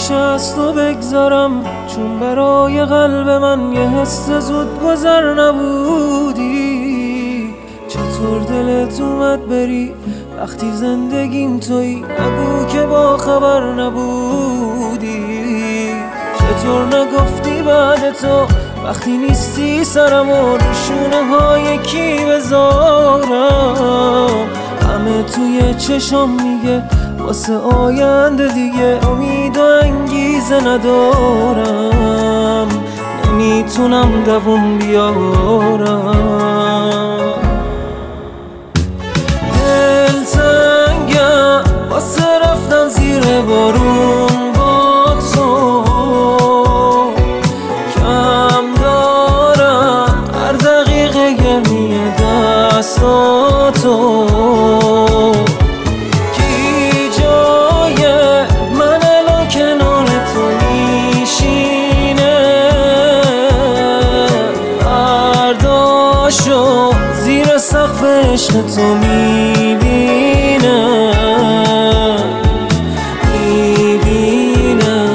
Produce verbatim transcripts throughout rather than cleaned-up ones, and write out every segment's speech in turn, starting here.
میشه از تو بگذرم، چون برای قلب من یه حس زود گذر نبودی. چطور دلت اومد بری وقتی زندگیم تویی؟ نگو که با خبر نبودی. چطور نگفتی بعد تو وقتی نیستی سرمو رو شونه های کی بذارم؟ همه توی چشم میگه واسه آینده دیگه امید و انگیزه ندارم، نمیتونم دووم بیارم. دل تنگم واسه رفتن زیر بارون با تو، کم دارم هر دقیقه گرمی دستاتو. زیر سقف عشق تو میبینم میبینم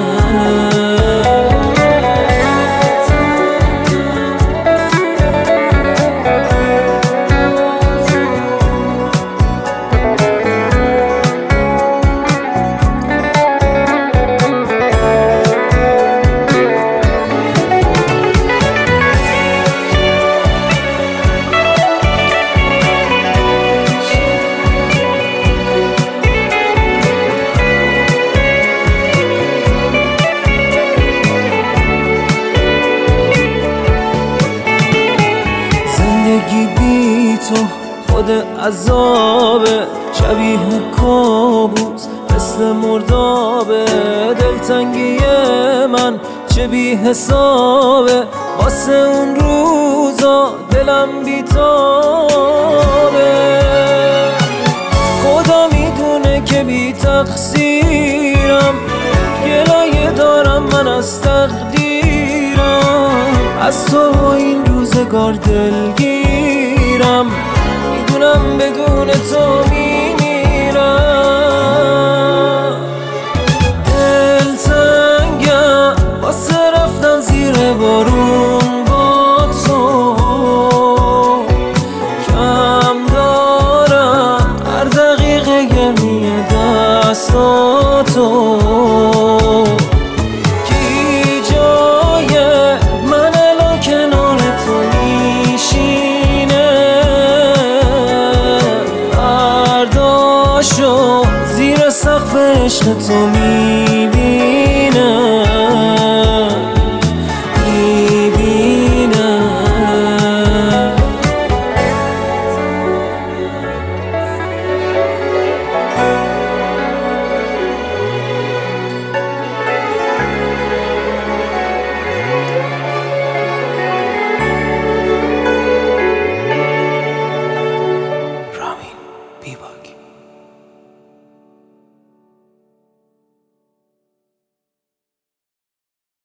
زندگی بی تو خود عذابه، شبیه کابوس مثل مردابه. دلتنگی من چه بی حسابه، واسه اون روزا دلم بی تابه. خدا میدونه که بی تقصیرم، گلایه دارم من از تقدیرم. از تو این روزگار دلگیرم، میدونم بدون تو میمیرم. دل تنگم واسه رفتن زیر بارون با تو، کم دارم هر دقیقه گرمی دستاتو. زیر سقف عشق تو